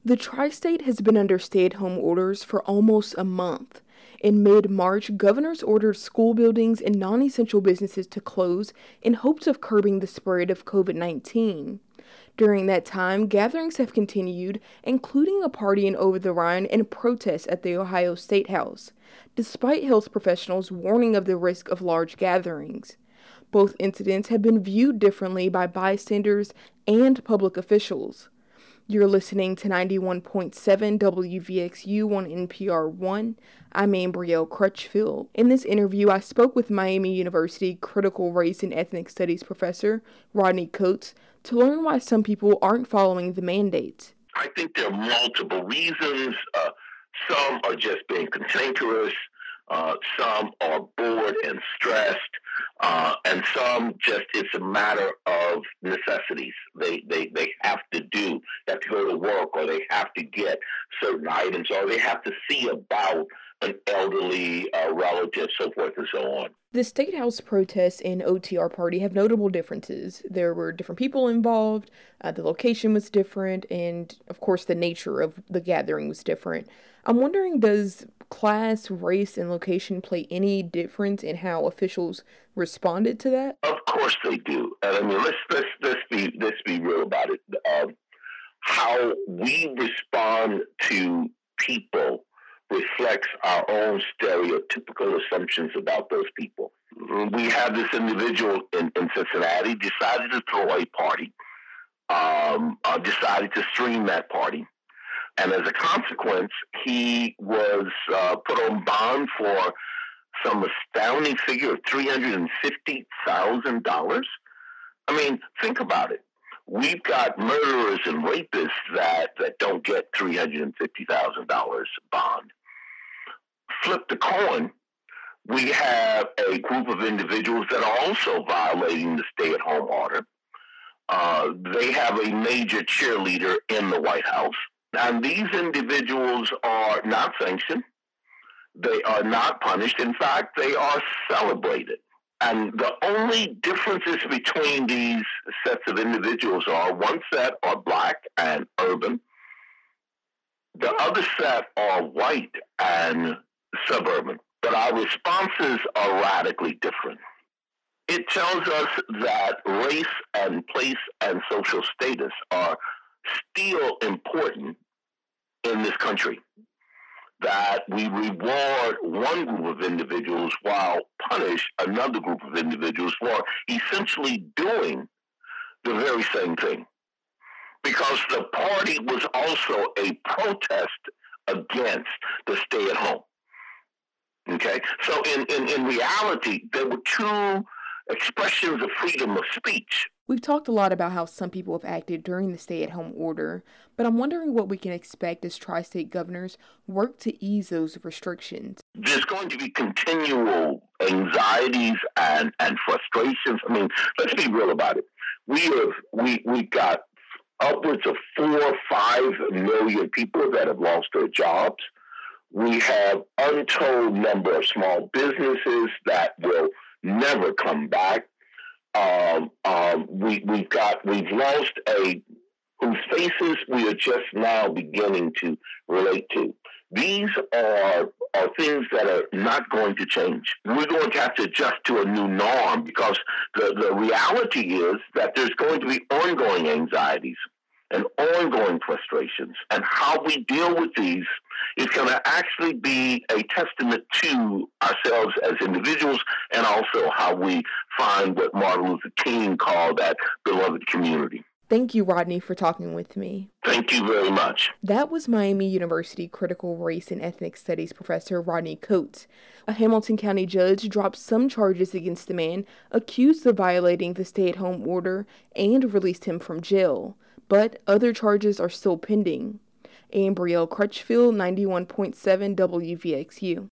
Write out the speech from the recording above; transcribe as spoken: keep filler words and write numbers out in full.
The tri-state has been under stay-at-home orders for almost a month. In mid-March, governors ordered school buildings and non-essential businesses to close in hopes of curbing the spread of covid nineteen. During that time, gatherings have continued, including a party in Over the Rhine and protests at the Ohio State House, despite health professionals warning of the risk of large gatherings. Both incidents have been viewed differently by bystanders and public officials. You're listening to ninety-one point seven W V X U on N P R one. I'm Ambrielle Crutchfield. In this interview, I spoke with Miami University critical race and ethnic studies professor Rodney Coates to learn why some people aren't following the mandate. I think there are multiple reasons. Uh, some are just being cantankerous. Uh, some are bored and stressed, uh, and some just it's a matter of necessities. They, they they have to do, they have to go to work, or they have to get certain items, or they have to see about an elderly uh, relative, so forth and so on. The State House protests and O T R party have notable differences. There were different people involved, uh, the location was different, and of course the nature of the gathering was different. I'm wondering, does class, race, and location play any difference in how officials responded to that? Of course they do. And I mean, let's let's let's be let's be real about it. Um, how we respond to people reflects our own stereotypical assumptions about those people. We have this individual in, in Cincinnati decided to throw a party, um, uh, decided to stream that party. And as a consequence, he was uh, put on bond for some astounding figure of three hundred fifty thousand dollars. I mean, think about it. We've got murderers and rapists that, that don't get three hundred fifty thousand dollars bond. Flip the coin, we have a group of individuals that are also violating the stay-at-home order. Uh, they have a major cheerleader in the White House. And these individuals are not sanctioned. They are not punished. In fact, they are celebrated. And the only differences between these sets of individuals are one set are black and urban. The other set are white and suburban. But our responses are radically different. It tells us that race and place and social status are still important in this country, that we reward one group of individuals while punish another group of individuals for essentially doing the very same thing. Because the party was also a protest against the stay-at-home. Okay? So in, in, in reality, there were two expressions of freedom of speech. We've talked a lot about how some people have acted during the stay-at-home order, but I'm wondering what we can expect as tri-state governors work to ease those restrictions. There's going to be continual anxieties and, and frustrations. I mean, let's be real about it. We have we we got upwards of four or five million people that have lost their jobs. We have untold number of small businesses that will never come back. Um, um, we, we've got, we've lost a, whose faces we are just now beginning to relate to. These are, are things that are not going to change. We're going to have to adjust to a new norm because the, the reality is that there's going to be ongoing anxieties and ongoing frustrations. And how we deal with these is going to actually be a testament to ourselves as individuals and also how we find what Martin Luther King called that beloved community. Thank you, Rodney, for talking with me. Thank you very much. That was Miami University critical race and ethnic studies professor Rodney Coates. A Hamilton County judge dropped some charges against the man accused of violating the stay-at-home order and released him from jail. But other charges are still pending. Ambrielle Crutchfield, ninety-one point seven W V X U.